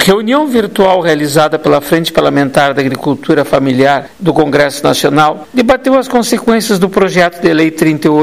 Reunião virtual realizada pela Frente Parlamentar da Agricultura Familiar do Congresso Nacional debateu as consequências do projeto de lei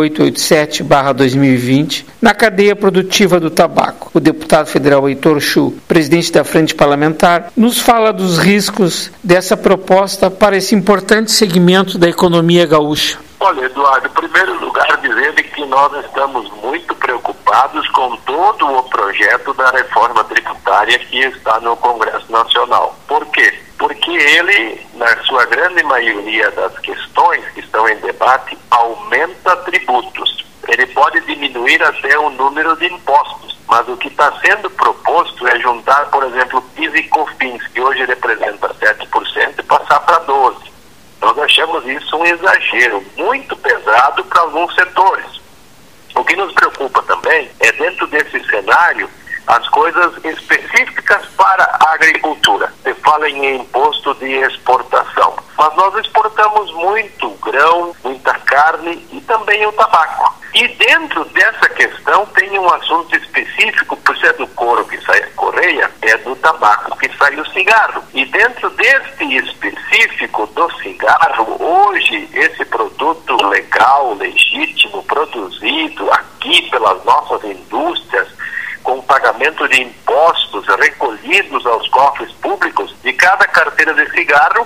3887/2020 na cadeia produtiva do tabaco. O deputado federal Heitor Chu, presidente da Frente Parlamentar, nos fala dos riscos dessa proposta para esse importante segmento da economia gaúcha. Olha, Eduardo, em primeiro lugar dizer que nós estamos muito preocupados com todo o projeto da reforma tributária que está no Congresso Nacional. Por quê? Porque ele, na sua grande maioria das questões que estão em debate, aumenta tributos. Ele pode diminuir até o número de impostos, mas o que está sendo proposto é juntar, por exemplo, PIS e COFINS, que hoje representa 7%, e passar para 12%. Nós achamos isso um exagero muito pesado para alguns setores. O que nos preocupa também é, dentro desse cenário, as coisas específicas para a agricultura. Você fala em imposto de exportação, mas nós exportamos muito grão, muita carne e também o tabaco. E dentro dessa questão tem um assunto específico, por ser do couro que sai a correia, é do tabaco que sai o cigarro. E dentro deste específico do cigarro, hoje esse produto legal, legítimo, produzido aqui pelas nossas indústrias, com pagamento de impostos recolhidos aos cofres públicos, de cada carteira de cigarro,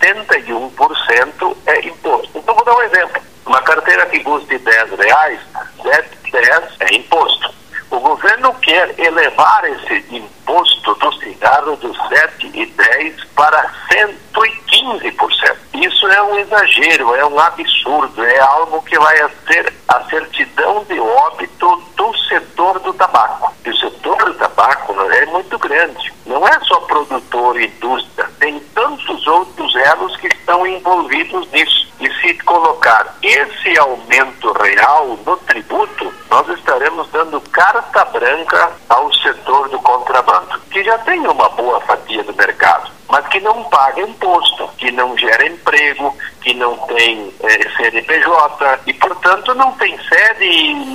71% é imposto. Então vou dar um exemplo. Uma carteira que custe R$10, 7,10 é imposto. O governo quer elevar esse imposto do cigarro dos 7,10 para 115%. Isso é um exagero, é um absurdo, é algo que vai ser a certidão de óbito do setor do tabaco. E o setor do tabaco é muito grande. Não é só produtor e indústria, tem tantos outros elos que estão envolvidos nisso. E se colocar esse aumento real no tributo, nós estaremos dando carta branca ao setor do contrabando, que já tem uma boa fatia do mercado, mas que não paga imposto, que não gera emprego, que não tem CNPJ e, portanto, não tem sede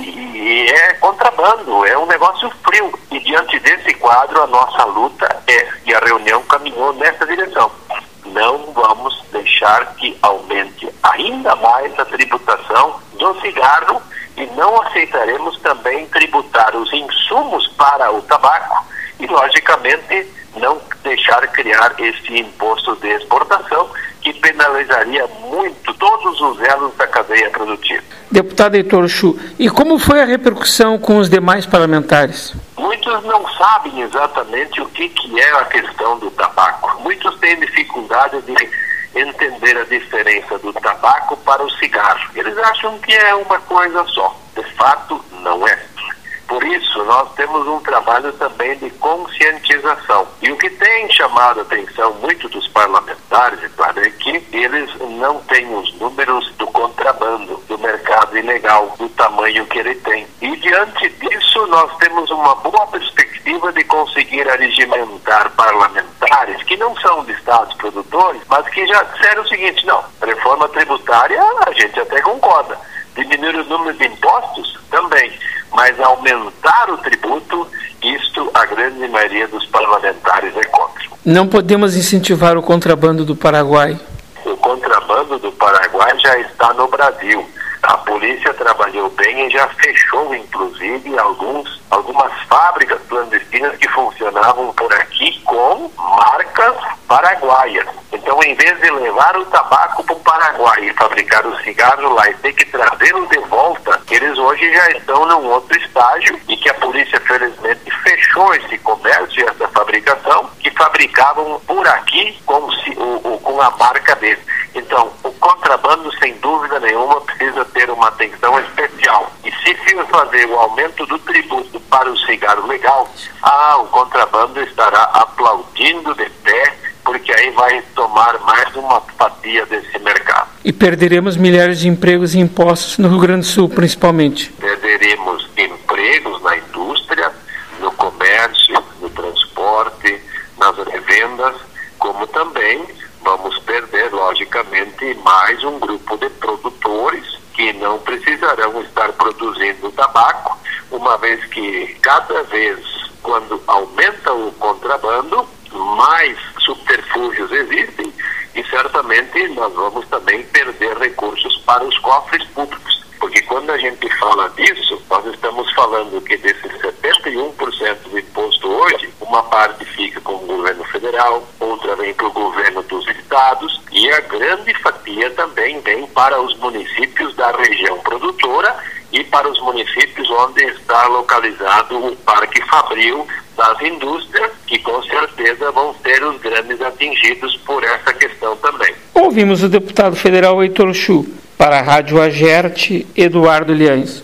e é contrabando, é um negócio frio. E diante desse quadro, a nossa luta e a reunião caminhou nessa direção. Não vamos deixar que aumente ainda mais a tributação do cigarro e não aceitaremos também tributar os insumos para o tabaco e, logicamente, não deixar criar esse imposto de exportação que penalizaria muito todos os elos da cadeia produtiva. Deputado Heitor Chu, e como foi a repercussão com os demais parlamentares? Muitos não sabem exatamente o que é a questão do tabaco. Muitos têm dificuldade de entender a diferença do tabaco para o cigarro. Eles acham que é uma coisa só. De fato, não é. Por isso, nós temos um trabalho também de conscientização. E o que tem chamado a atenção muito dos parlamentares, claro, é que eles não têm os números do contrabando, do mercado ilegal, do tamanho que ele tem. E diante disso, nós temos uma boa perspectiva de conseguir regimentar parlamentares que não são de estados produtores, mas que já disseram o seguinte: não, reforma tributária a gente até concorda. Diminuir o número de impostos também, mas aumentar o tributo, isto a grande maioria dos parlamentares é contra. Não podemos incentivar o contrabando do Paraguai. O contrabando do Paraguai já está no Brasil. A polícia trabalhou bem e já fechou, inclusive, algumas fábricas clandestinas que funcionavam por aqui com marcas paraguaias. Então, em vez de levar o tabaco para o Paraguai e fabricar o cigarro lá e ter que trazê-lo de volta, eles hoje já estão num outro estágio e que a polícia, felizmente, fechou esse comércio e essa fabricação que fabricavam por aqui com a marca deles. Então, o contrabando, sem dúvida nenhuma, precisa ter uma atenção especial. E se for fazer o aumento do tributo para o cigarro legal, o contrabando estará aplaudindo de pé, porque aí vai tomar mais uma fatia desse mercado. E perderemos milhares de empregos e impostos no Rio Grande do Sul, principalmente. Perderemos empregos na indústria, no comércio, no transporte, nas revendas, como também vamos perder, logicamente, mais um grupo de produtores que não precisarão estar produzindo tabaco, uma vez que cada vez, quando aumenta o contrabando, mais subterfúgios existem e certamente nós vamos também perder recursos para os cofres públicos. Porque quando a gente fala disso, nós estamos falando que desses 71% do imposto hoje, uma parte fica com o governo federal, outra vem para o governo dos estados e a grande fatia também vem para os municípios da região produtora e para os municípios onde está localizado o Parque Fabril das indústrias, que com certeza vão ser os grandes atingidos por essa questão também. Ouvimos o deputado federal Heitor Chu. Para a Rádio Agerte, Eduardo Liães.